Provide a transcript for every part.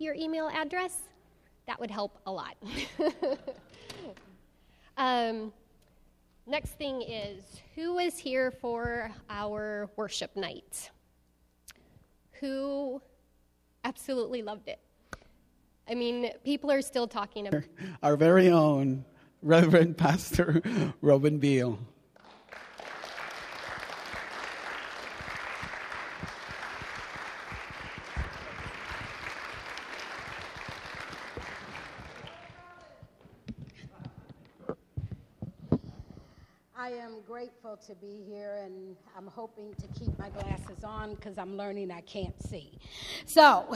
your email address, that would help a lot. Next thing is, who was here for our worship night? Who absolutely loved it? I mean, people are still talking about our very own Reverend Pastor Robin Beal. I am grateful to be here, and I'm hoping to keep my glasses on because I'm learning I can't see. So,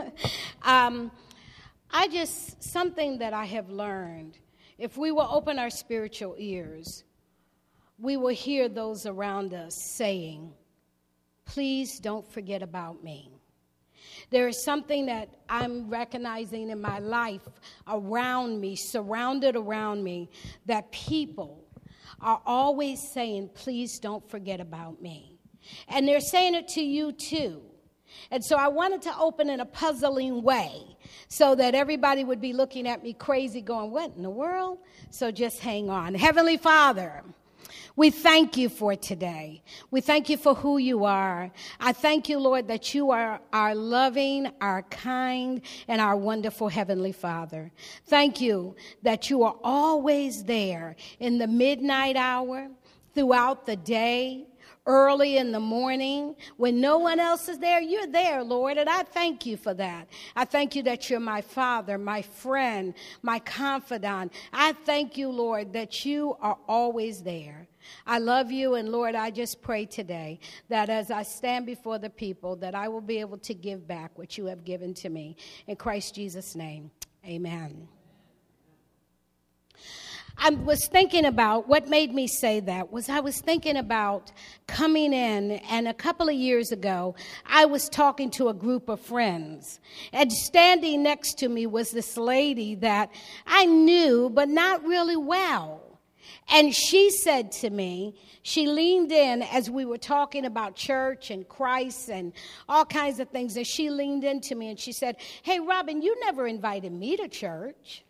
something that I have learned, if we will open our spiritual ears, we will hear those around us saying, please don't forget about me. There is something that I'm recognizing in my life around me, surrounded around me, that people are always saying, please don't forget about me. And they're saying it to you too. And so I wanted to open in a puzzling way so that everybody would be looking at me crazy going, what in the world? So just hang on. Heavenly Father, we thank you for today. We thank you for who you are. I thank you, Lord, that you are our loving, our kind, and our wonderful Heavenly Father. Thank you that you are always there in the midnight hour, throughout the day, early in the morning, when no one else is there, you're there, Lord, and I thank you for that. I thank you that you're my Father, my friend, my confidant. I thank you, Lord, that you are always there. I love you, and Lord, I just pray today that as I stand before the people, that I will be able to give back what you have given to me. In Christ Jesus' name, amen. I was thinking about, what made me say that was I was thinking about coming in, and a couple of years ago, I was talking to a group of friends, and standing next to me was this lady that I knew, but not really well. And she said to me, she leaned in as we were talking about church and Christ and all kinds of things, and she leaned into me and she said, hey, Robin, you never invited me to church.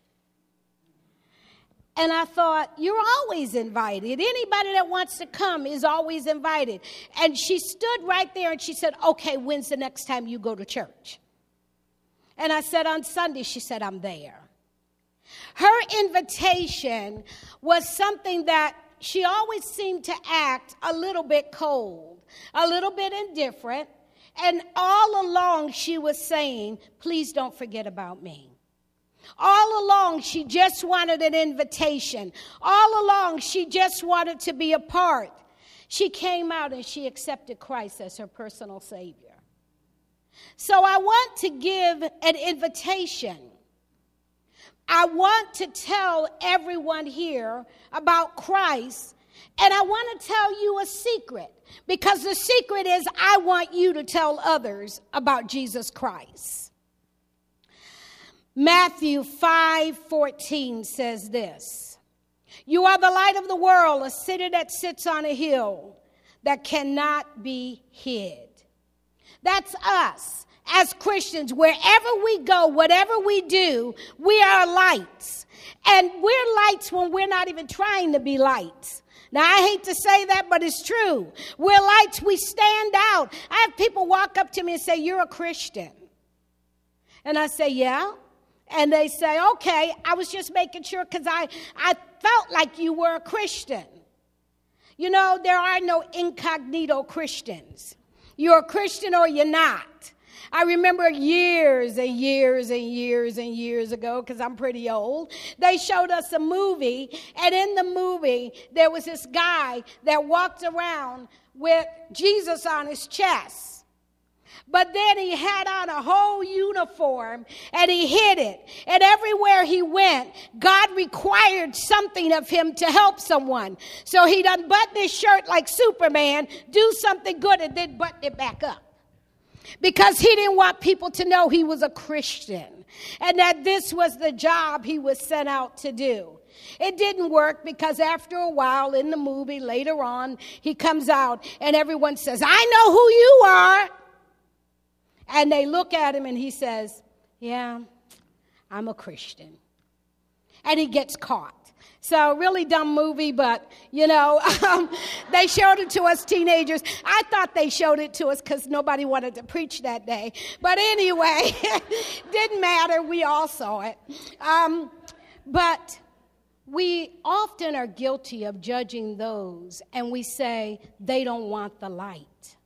And I thought, you're always invited. Anybody that wants to come is always invited. And she stood right there and she said, okay, when's the next time you go to church? And I said, on Sunday. She said, I'm there. Her invitation was something that she always seemed to act a little bit cold, a little bit indifferent. And all along she was saying, please don't forget about me. All along, she just wanted an invitation. All along, she just wanted to be a part. She came out and she accepted Christ as her personal Savior. So I want to give an invitation. I want to tell everyone here about Christ, and I want to tell you a secret, because the secret is I want you to tell others about Jesus Christ. Matthew 5:14 says this, you are the light of the world, a city that sits on a hill that cannot be hid. That's us as Christians. Wherever we go, whatever we do, we are lights. And we're lights when we're not even trying to be lights. Now, I hate to say that, but it's true. We're lights. We stand out. I have people walk up to me and say, you're a Christian. And I say, yeah. And they say, okay, I was just making sure because I felt like you were a Christian. You know, there are no incognito Christians. You're a Christian or you're not. I remember years and years and years and years ago, because I'm pretty old, they showed us a movie, and in the movie, there was this guy that walked around with Jesus on his chest. But then he had on a whole uniform and he hid it. And everywhere he went, God required something of him to help someone. So he'd unbutton his shirt like Superman, do something good, and then button it back up. Because he didn't want people to know he was a Christian and that this was the job he was sent out to do. It didn't work, because after a while in the movie, later on, he comes out and everyone says, I know who you are. And they look at him and he says, yeah, I'm a Christian. And he gets caught. So really dumb movie, but, they showed it to us teenagers. I thought they showed it to us because nobody wanted to preach that day. But anyway, didn't matter. We all saw it. But we often are guilty of judging those, and we say they don't want the light.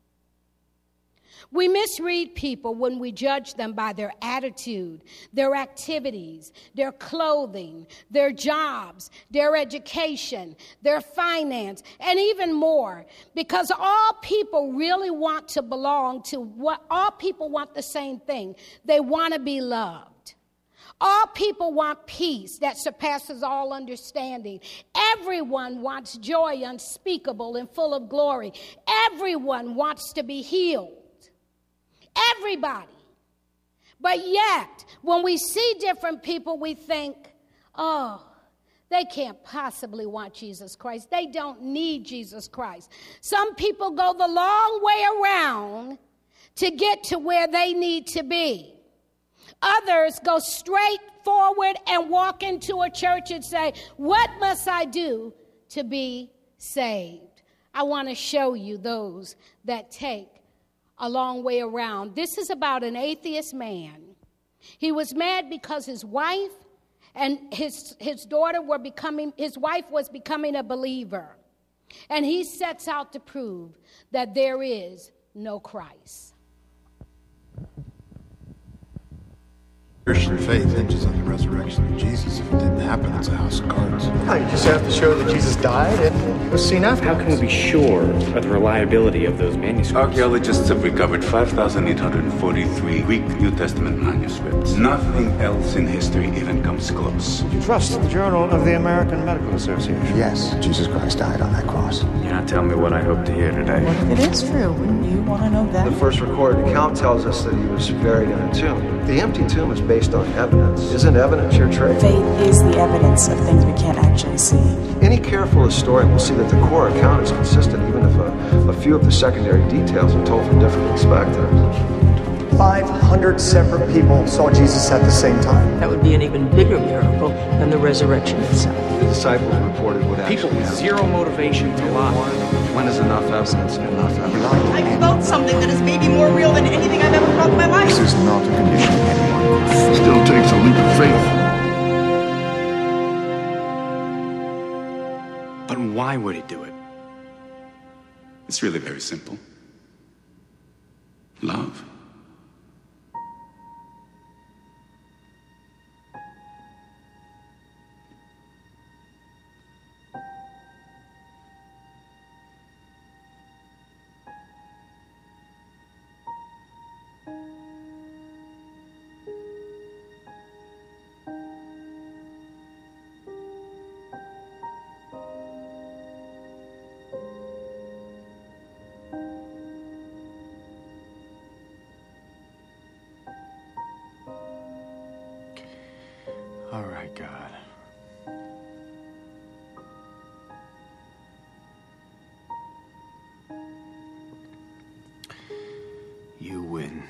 We misread people when we judge them by their attitude, their activities, their clothing, their jobs, their education, their finance, and even more. Because all people really want to belong to all people want the same thing. They want to be loved. All people want peace that surpasses all understanding. Everyone wants joy unspeakable and full of glory. Everyone wants to be healed. Everybody. But yet, when we see different people, we think, oh, they can't possibly want Jesus Christ. They don't need Jesus Christ. Some people go the long way around to get to where they need to be. Others go straight forward and walk into a church and say, what must I do to be saved? I want to show you those that take a long way around. This is about an atheist man. He was mad because his wife and his daughter his wife was becoming a believer. And he sets out to prove that there is no Christ. Christian faith hinges on the resurrection of Jesus. If it didn't happen, it's a house of cards. No, you just have to show that Jesus died and he was seen after. How can we be sure of the reliability of those manuscripts? Archaeologists have recovered 5,843 Greek New Testament manuscripts. Nothing else in history even comes close. You trust the Journal of the American Medical Association? Yes, Jesus Christ died on that cross. You're not telling me what I hope to hear today. What if it is true? Wouldn't you want to know that? The first recorded account tells us that he was buried in a tomb. The empty tomb is based on evidence. Isn't evidence your trade? Faith is the evidence of things we can't actually see. Any careful historian will see that the core account is consistent, even if a few of the secondary details are told from different perspectives. 500 separate people saw Jesus at the same time. That would be an even bigger miracle than the resurrection itself. The disciples reported what People actually with happened. zero motivation to lie. When is enough evidence enough evidence? I felt something that is maybe more real than anything I've ever felt in my life. This is not a condition anyone can Still takes a leap of faith. But why would he do it? It's really very simple. Love. All right, God. You win.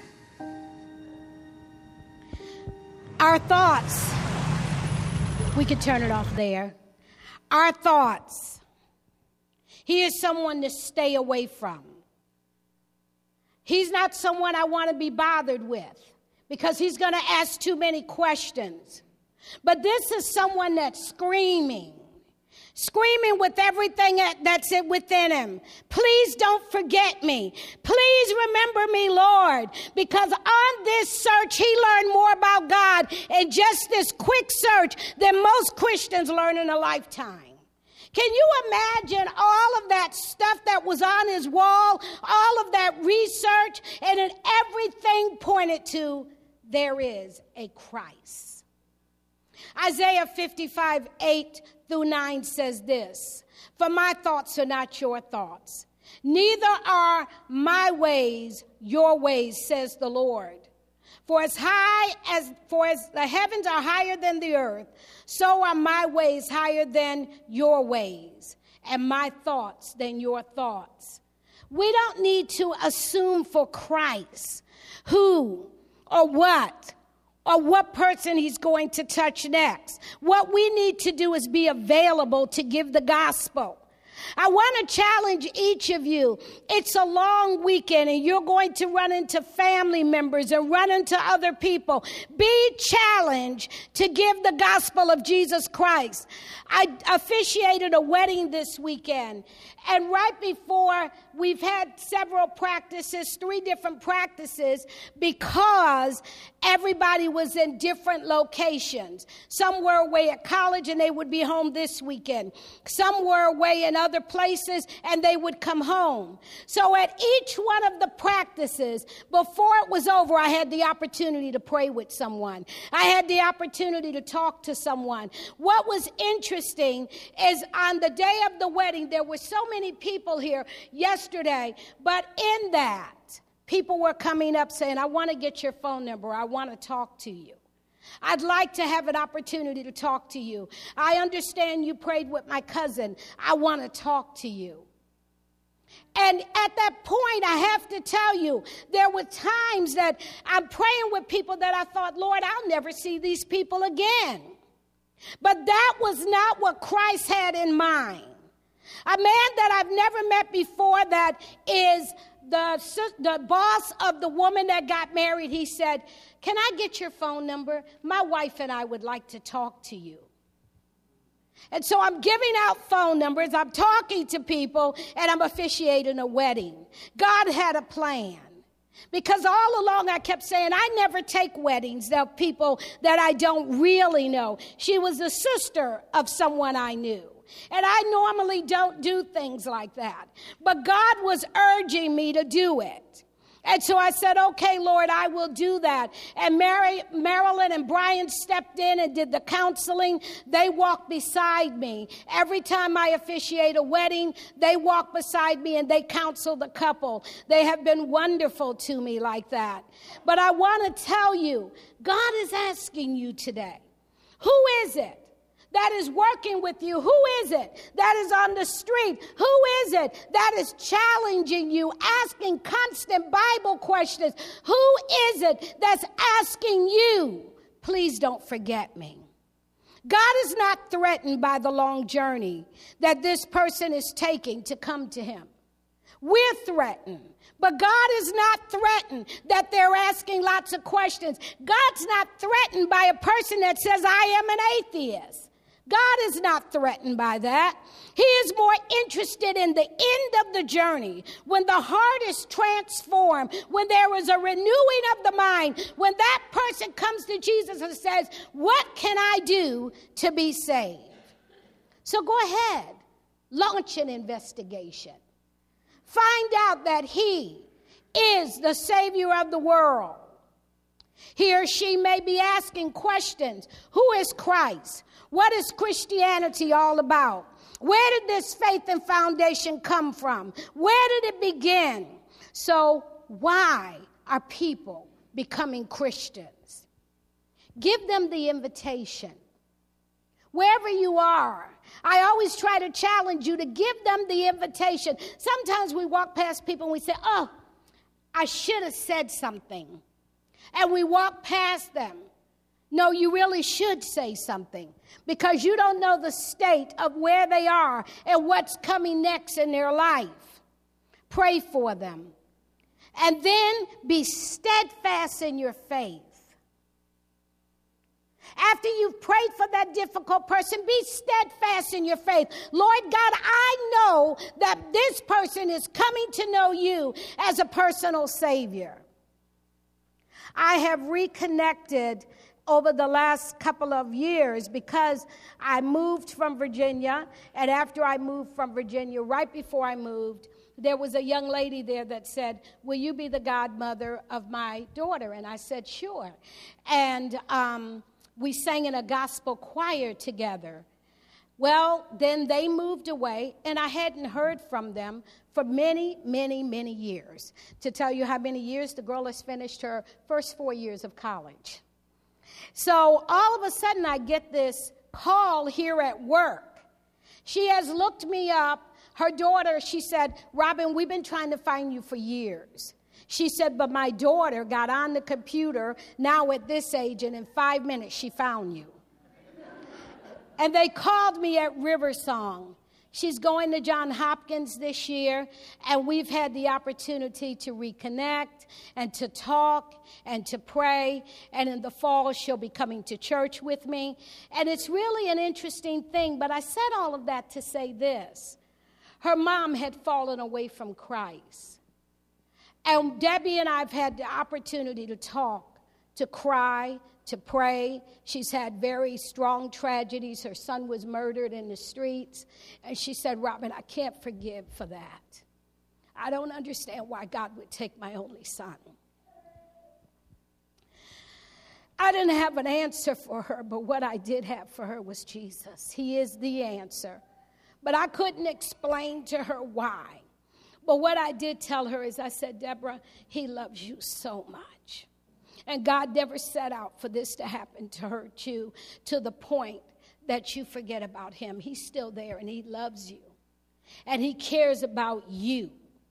Our thoughts, we could turn it off there. Our thoughts. He is someone to stay away from. He's not someone I want to be bothered with because he's going to ask too many questions. But this is someone that's screaming with everything that's within him. Please don't forget me. Please remember me, Lord. Because on this search, he learned more about God in just this quick search than most Christians learn in a lifetime. Can you imagine all of that stuff that was on his wall, all of that research, and then everything pointed to there is a Christ. Isaiah 55, 8-9 says this, "For my thoughts are not your thoughts, neither are my ways your ways, says the Lord. For as the heavens are higher than the earth, so are my ways higher than your ways, and my thoughts than your thoughts." We don't need to assume for Christ who or what or what person he's going to touch next. What we need to do is be available to give the gospel. I want to challenge each of you. It's a long weekend and you're going to run into family members and run into other people. Be challenged to give the gospel of Jesus Christ. I officiated a wedding this weekend, and right before, we've had several practices, 3 different practices, because everybody was in different locations. Some were away at college and they would be home this weekend. Some were away in other places and they would come home. So at each one of the practices, before it was over, I had the opportunity to pray with someone. I had the opportunity to talk to someone. What was interesting is on the day of the wedding, there were so many people here yesterday, but in that, people were coming up saying, I want to get your phone number. I want to talk to you. I'd like to have an opportunity to talk to you. I understand you prayed with my cousin. I want to talk to you. And at that point, I have to tell you, there were times that I'm praying with people that I thought, Lord, I'll never see these people again. But that was not what Christ had in mind. A man that I've never met before that is the boss of the woman that got married, he said, can I get your phone number? My wife and I would like to talk to you. And so I'm giving out phone numbers, I'm talking to people, and I'm officiating a wedding. God had a plan. Because all along I kept saying, I never take weddings of people that I don't really know. She was a sister of someone I knew. And I normally don't do things like that. But God was urging me to do it. And so I said, okay, Lord, I will do that. And Marilyn and Brian stepped in and did the counseling. They walked beside me. Every time I officiate a wedding, they walk beside me and they counsel the couple. They have been wonderful to me like that. But I want to tell you, God is asking you today, who is it that is working with you? Who is it that is on the street? Who is it that is challenging you, asking constant Bible questions? Who is it that's asking you, please don't forget me? God is not threatened by the long journey that this person is taking to come to him. We're threatened. But God is not threatened that they're asking lots of questions. God's not threatened by a person that says, I am an atheist. God is not threatened by that. He is more interested in the end of the journey, when the heart is transformed, when there is a renewing of the mind, when that person comes to Jesus and says, what can I do to be saved? So go ahead, launch an investigation. Find out that he is the Savior of the world. He or she may be asking questions. Who is Christ? What is Christianity all about? Where did this faith and foundation come from? Where did it begin? So why are people becoming Christians? Give them the invitation. Wherever you are, I always try to challenge you to give them the invitation. Sometimes we walk past people and we say, oh, I should have said something. And we walk past them. No, you really should say something, because you don't know the state of where they are and what's coming next in their life. Pray for them. And then be steadfast in your faith. After you've prayed for that difficult person, be steadfast in your faith. Lord God, I know that this person is coming to know you as a personal Savior. I have reconnected over the last couple of years because I moved from Virginia, and after I moved from Virginia, right before I moved, there was a young lady there that said, will you be the godmother of my daughter? And I said, sure. And we sang in a gospel choir together. Well, then they moved away, and I hadn't heard from them for many, many, many years. To tell you how many years, the girl has finished her first 4 years of college. So all of a sudden, I get this call here at work. She has looked me up. Her daughter, she said, Robin, we've been trying to find you for years. She said, but my daughter got on the computer now at this age, and in 5 minutes she found you. And they called me at Riversong. She's going to Johns Hopkins this year, and we've had the opportunity to reconnect and to talk and to pray. And in the fall, she'll be coming to church with me. And it's really an interesting thing, but I said all of that to say this. Her mom had fallen away from Christ. And Debbie and I have had the opportunity to talk, to cry, to pray. She's had very strong tragedies. Her son was murdered in the streets. And she said, Robin, I can't forgive for that. I don't understand why God would take my only son. I didn't have an answer for her, but what I did have for her was Jesus. He is the answer. But I couldn't explain to her why. But what I did tell her is I said, Deborah, he loves you so much. And God never set out for this to happen to hurt you to the point that you forget about him. He's still there, and he loves you. And he cares about you.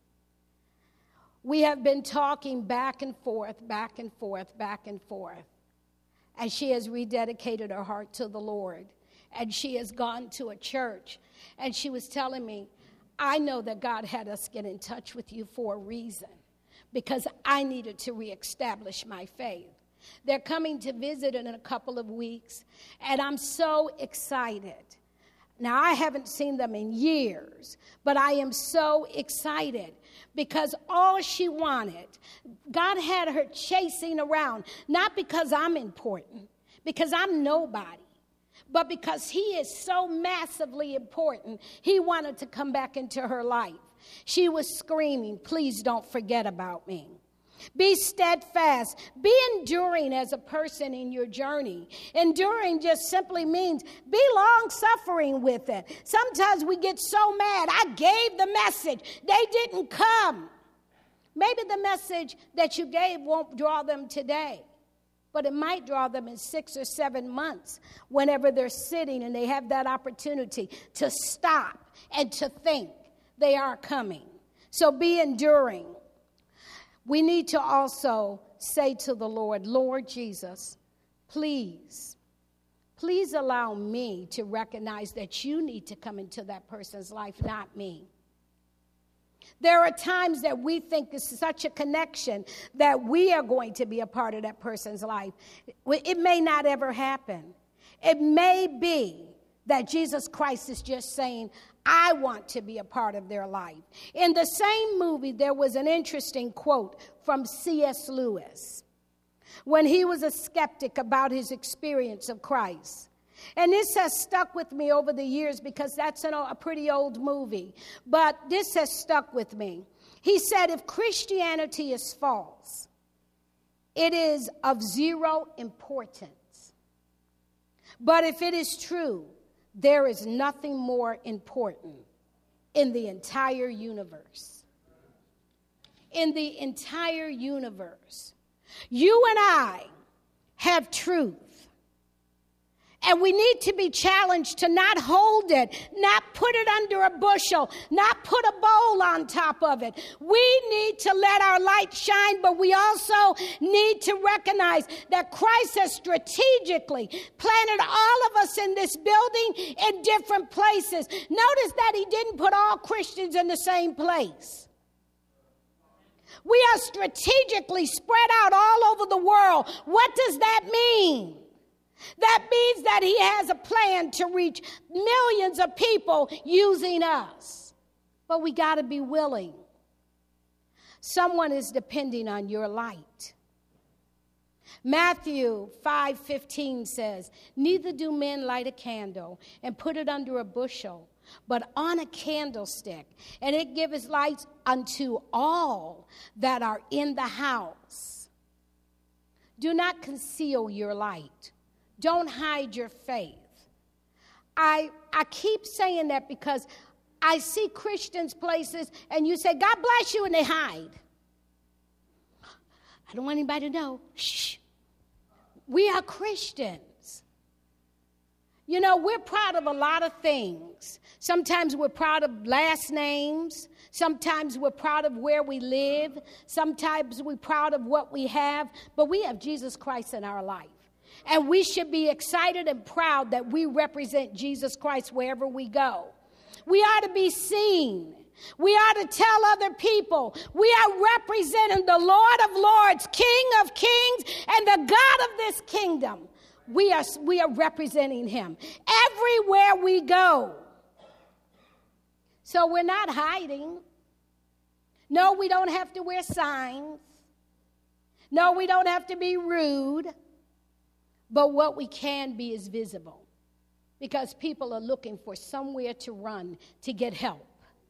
We have been talking back and forth, back and forth, back and forth. And she has rededicated her heart to the Lord. And she has gone to a church. And she was telling me, I know that God had us get in touch with you for a reason, because I needed to reestablish my faith. They're coming to visit in a couple of weeks, and I'm so excited. Now, I haven't seen them in years, but I am so excited because all she wanted, God had her chasing around, not because I'm important, because I'm nobody, but because he is so massively important, he wanted to come back into her life. She was screaming, please don't forget about me. Be steadfast. Be enduring as a person in your journey. Enduring just simply means be long-suffering with it. Sometimes we get so mad. I gave the message. They didn't come. Maybe the message that you gave won't draw them today, but it might draw them in 6 or 7 months whenever they're sitting and they have that opportunity to stop and to think. They are coming. So be enduring. We need to also say to the Lord, Lord Jesus, please allow me to recognize that you need to come into that person's life, not me. There are times that we think this is such a connection that we are going to be a part of that person's life. It may not ever happen. It may be that Jesus Christ is just saying, I want to be a part of their life. In the same movie, there was an interesting quote from C.S. Lewis when he was a skeptic about his experience of Christ. And this has stuck with me over the years because that's a pretty old movie. But this has stuck with me. He said, if Christianity is false, it is of zero importance. But if it is true, there is nothing more important in the entire universe. In the entire universe. You and I have truth. And we need to be challenged to not hold it, not put it under a bushel, not put a bowl on top of it. We need to let our light shine, but we also need to recognize that Christ has strategically planted all of us in this building in different places. Notice that he didn't put all Christians in the same place. We are strategically spread out all over the world. What does that mean? That means that he has a plan to reach millions of people using us. But we got to be willing. Someone is depending on your light. Matthew 5:15 says, neither do men light a candle and put it under a bushel, but on a candlestick, and it giveth light unto all that are in the house. Do not conceal your light. Don't hide your faith. I keep saying that because I see Christians places and you say, God bless you, and they hide. I don't want anybody to know. Shh. We are Christians. You know, we're proud of a lot of things. Sometimes we're proud of last names. Sometimes we're proud of where we live. Sometimes we're proud of what we have. But we have Jesus Christ in our life. And we should be excited and proud that we represent Jesus Christ wherever we go. We ought to be seen. We ought to tell other people we are representing the Lord of Lords, King of Kings, and the God of this kingdom. We are representing him everywhere we go. So we're not hiding. No, we don't have to wear signs. No, we don't have to be rude. But what we can be is visible, because people are looking for somewhere to run to get help.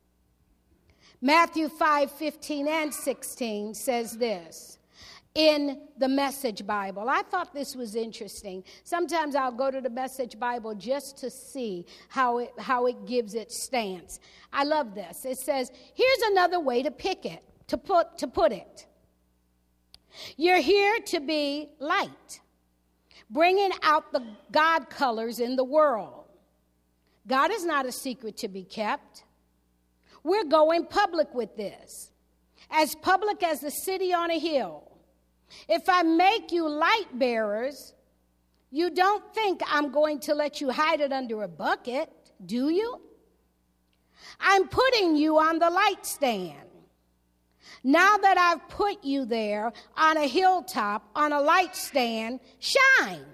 Matthew 5:15 and 16 says this in the Message Bible. I thought this was interesting. Sometimes I'll go to the Message Bible just to see how it gives its stance. I love this. It says, here's another way to put it. You're here to be light, bringing out the God colors in the world. God is not a secret to be kept. We're going public with this, as public as the city on a hill. If I make you light bearers, you don't think I'm going to let you hide it under a bucket, do you? I'm putting you on the light stand. Now that I've put you there on a hilltop, on a light stand, shine.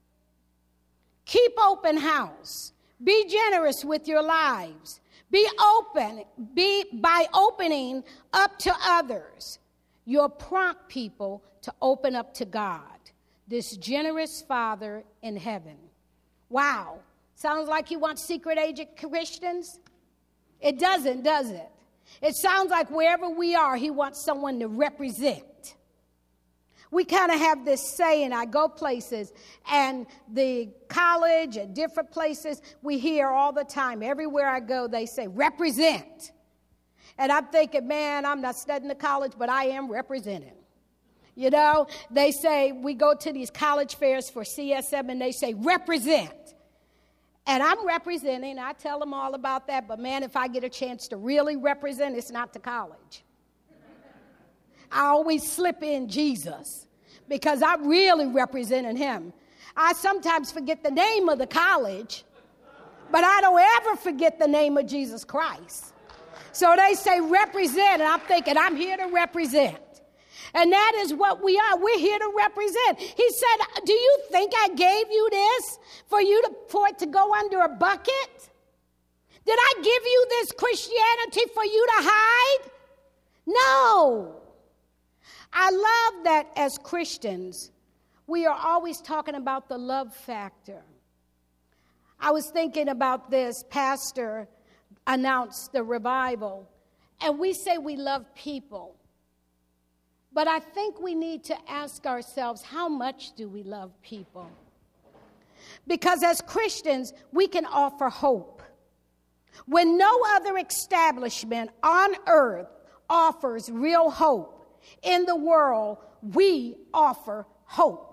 Keep open house. Be generous with your lives. Be open. By opening up to others. You'll prompt people to open up to God, this generous Father in heaven. Wow. Sounds like he wants secret agent Christians? It doesn't, does it? It sounds like wherever we are, he wants someone to represent. We kind of have this saying, I go places, and the college and different places, we hear all the time. Everywhere I go, they say, represent. And I'm thinking, man, I'm not studying the college, but I am representing. You know, they say, we go to these college fairs for CSM, and they say, represent. And I'm representing. I tell them all about that. But, man, if I get a chance to really represent, it's not to college. I always slip in Jesus because I'm really representing him. I sometimes forget the name of the college, but I don't ever forget the name of Jesus Christ. So they say represent, and I'm thinking I'm here to represent. And that is what we are. We're here to represent. He said, do you think I gave you this for it to go under a bucket? Did I give you this Christianity for you to hide? No. I love that as Christians, we are always talking about the love factor. I was thinking about this. Pastor announced the revival, and we say we love people. But I think we need to ask ourselves, how much do we love people? Because as Christians, we can offer hope. When no other establishment on earth offers real hope in the world, we offer hope.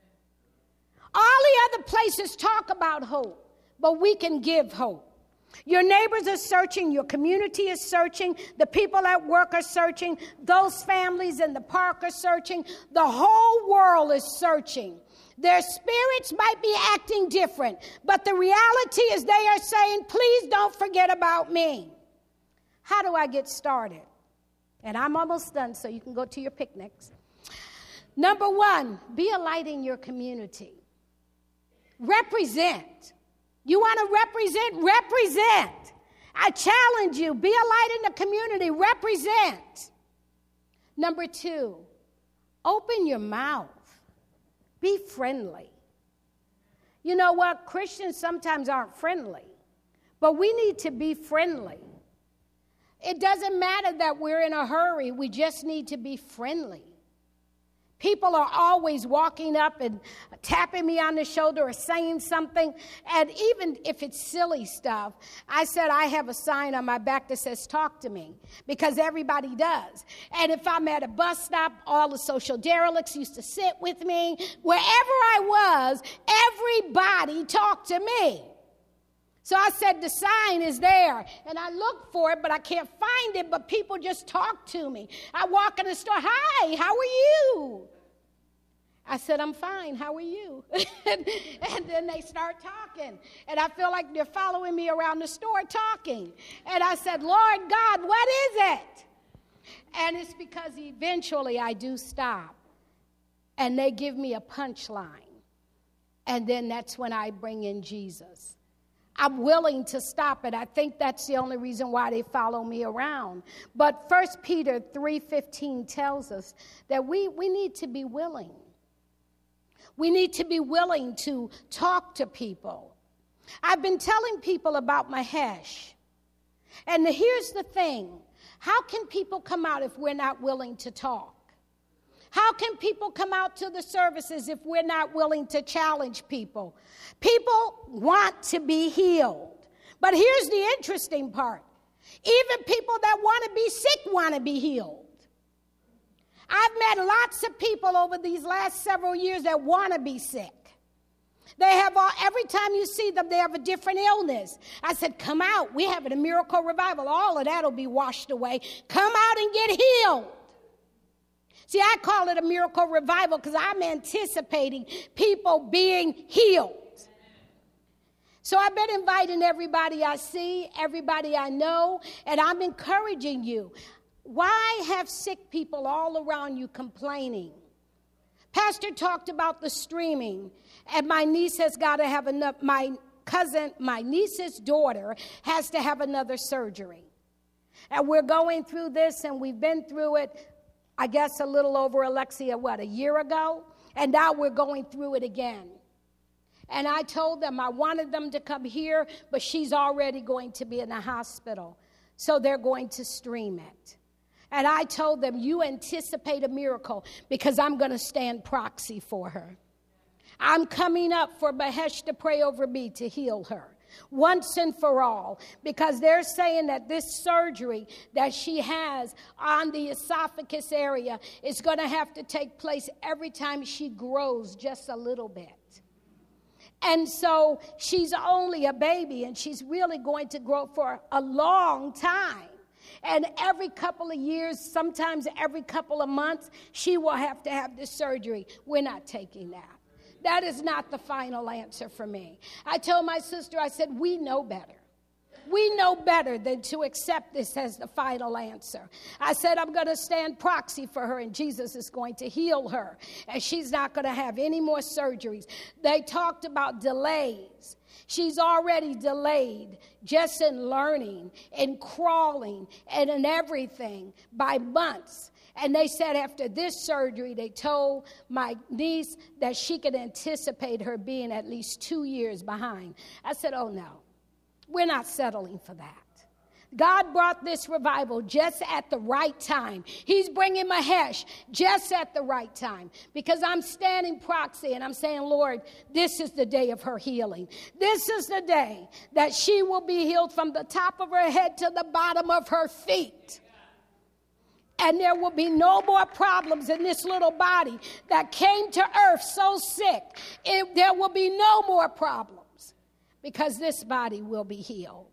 All the other places talk about hope, but we can give hope. Your neighbors are searching. Your community is searching. The people at work are searching. Those families in the park are searching. The whole world is searching. Their spirits might be acting different, but the reality is they are saying, please don't forget about me. How do I get started? And I'm almost done, so you can go to your picnics. Number one, be a light in your community. Represent. You want to represent? Represent. I challenge you. Be a light in the community. Represent. Number two, open your mouth. Be friendly. You know what? Christians sometimes aren't friendly, but we need to be friendly. It doesn't matter that we're in a hurry. We just need to be friendly. People are always walking up and tapping me on the shoulder or saying something. And even if it's silly stuff, I said I have a sign on my back that says, talk to me, because everybody does. And if I'm at a bus stop, all the social derelicts used to sit with me. Wherever I was, every everybody talk to me. So I said, the sign is there. And I looked for it, but I can't find it. But people just talk to me. I walk in the store, hi, how are you? I said, I'm fine, how are you? And then they start talking. And I feel like they're following me around the store talking. And I said, Lord God, what is it? And it's because eventually I do stop. And they give me a punchline. And then that's when I bring in Jesus. I'm willing to stop it. I think that's the only reason why they follow me around. But 1 Peter 3:15 tells us that we need to be willing. We need to be willing to talk to people. I've been telling people about Mahesh. And here's the thing. How can people come out if we're not willing to talk? How can people come out to the services if we're not willing to challenge people? People want to be healed. But here's the interesting part. Even people that want to be sick want to be healed. I've met lots of people over these last several years that want to be sick. They have every time you see them, they have a different illness. I said, come out. We're having a miracle revival. All of that will be washed away. Come out and get healed. See, I call it a miracle revival because I'm anticipating people being healed. So I've been inviting everybody I see, everybody I know, and I'm encouraging you. Why have sick people all around you complaining? Pastor talked about the streaming, and my niece has got to have enough. My niece's daughter has to have another surgery. And we're going through this, and we've been through it, I guess, a little over Alexia, a year ago? And now we're going through it again. And I told them I wanted them to come here, but she's already going to be in the hospital. So they're going to stream it. And I told them, you anticipate a miracle because I'm going to stand proxy for her. I'm coming up for Mahesh to pray over me to heal her once and for all, because they're saying that this surgery that she has on the esophagus area is going to have to take place every time she grows just a little bit. And so she's only a baby, and she's really going to grow for a long time. And every couple of years, sometimes every couple of months, she will have to have this surgery. We're not taking that. That is not the final answer for me. I told my sister, I said, we know better. We know better than to accept this as the final answer. I said, I'm going to stand proxy for her, and Jesus is going to heal her, and she's not going to have any more surgeries. They talked about delays. She's already delayed just in learning and crawling and in everything by months. And they said after this surgery, they told my niece that she could anticipate her being at least 2 years behind. I said, oh, no, we're not settling for that. God brought this revival just at the right time. He's bringing Mahesh just at the right time, because I'm standing proxy and I'm saying, Lord, this is the day of her healing. This is the day that she will be healed from the top of her head to the bottom of her feet. And there will be no more problems in this little body that came to earth so sick. There will be no more problems, because this body will be healed.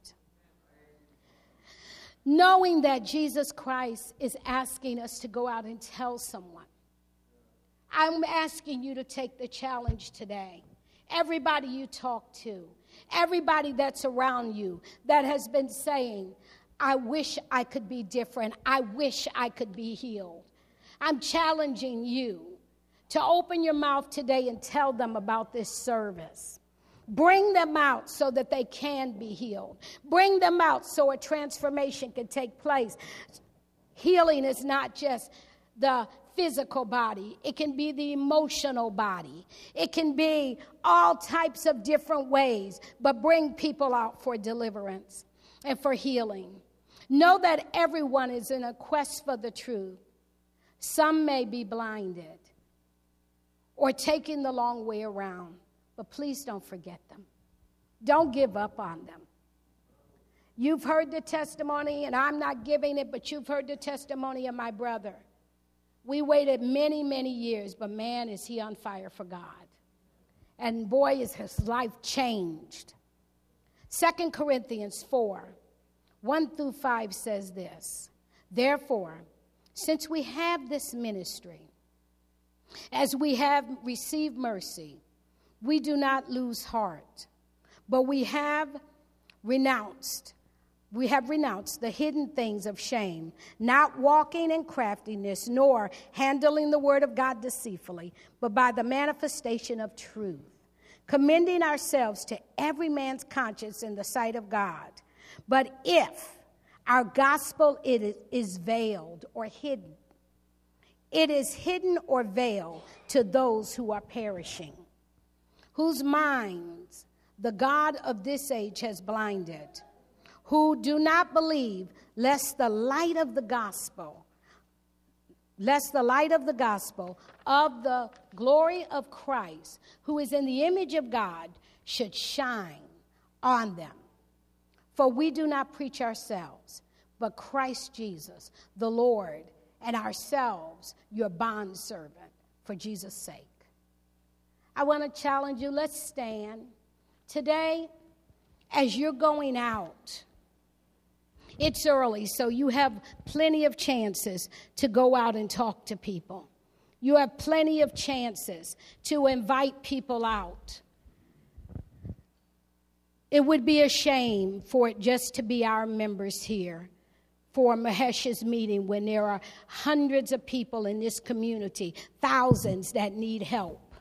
Knowing that Jesus Christ is asking us to go out and tell someone. I'm asking you to take the challenge today. Everybody you talk to, everybody that's around you that has been saying, I wish I could be different. I wish I could be healed. I'm challenging you to open your mouth today and tell them about this service. Bring them out so that they can be healed. Bring them out so a transformation can take place. Healing is not just the physical body. It can be the emotional body. It can be all types of different ways, but bring people out for deliverance and for healing. Know that everyone is in a quest for the truth. Some may be blinded or taking the long way around. But please don't forget them. Don't give up on them. You've heard the testimony, and I'm not giving it, but you've heard the testimony of my brother. We waited many, many years, but man, is he on fire for God. And boy, is his life changed. 2 Corinthians 4:1-5 says this. Therefore, since we have this ministry, as we have received mercy, we do not lose heart, but we have renounced the hidden things of shame, not walking in craftiness, nor handling the word of God deceitfully, but by the manifestation of truth, commending ourselves to every man's conscience in the sight of God. But if our gospel is veiled or hidden, it is hidden or veiled to those who are perishing, whose minds the God of this age has blinded, who do not believe, lest the light of the gospel of the glory of Christ, who is in the image of God, should shine on them. For we do not preach ourselves, but Christ Jesus, the Lord, and ourselves, your bondservant, for Jesus' sake. I want to challenge you, let's stand. Today, as you're going out, it's early, so you have plenty of chances to go out and talk to people. You have plenty of chances to invite people out. It would be a shame for it just to be our members here for Mahesh's meeting when there are hundreds of people in this community, thousands that need help.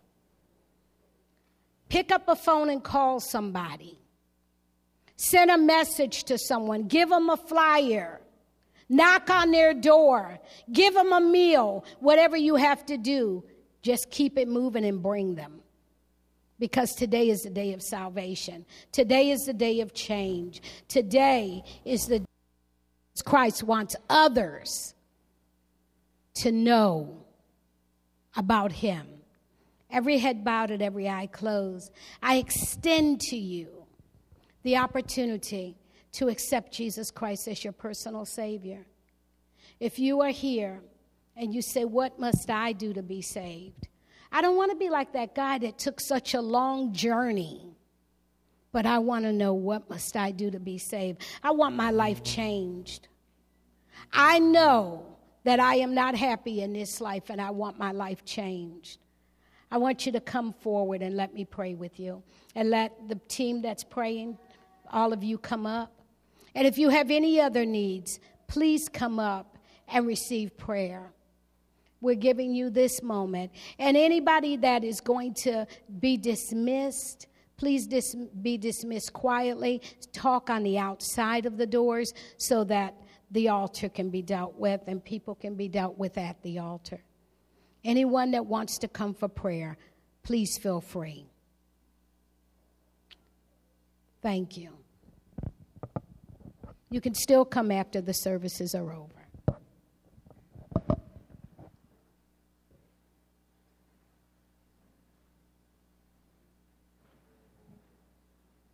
Pick up a phone and call somebody. Send a message to someone. Give them a flyer. Knock on their door. Give them a meal. Whatever you have to do, just keep it moving and bring them. Because today is the day of salvation. Today is the day of change. Today is the day Christ wants others to know about him. Every head bowed and every eye closed. I extend to you the opportunity to accept Jesus Christ as your personal Savior. If you are here and you say, what must I do to be saved? I don't want to be like that guy that took such a long journey, but I want to know, what must I do to be saved? I want my life changed. I know that I am not happy in this life, and I want my life changed. I want you to come forward and let me pray with you, and let the team that's praying, all of you, come up. And if you have any other needs, please come up and receive prayer. We're giving you this moment. And anybody that is going to be dismissed, please be dismissed quietly. Talk on the outside of the doors so that the altar can be dealt with and people can be dealt with at the altar. Anyone that wants to come for prayer, please feel free. Thank you. You can still come after the services are over.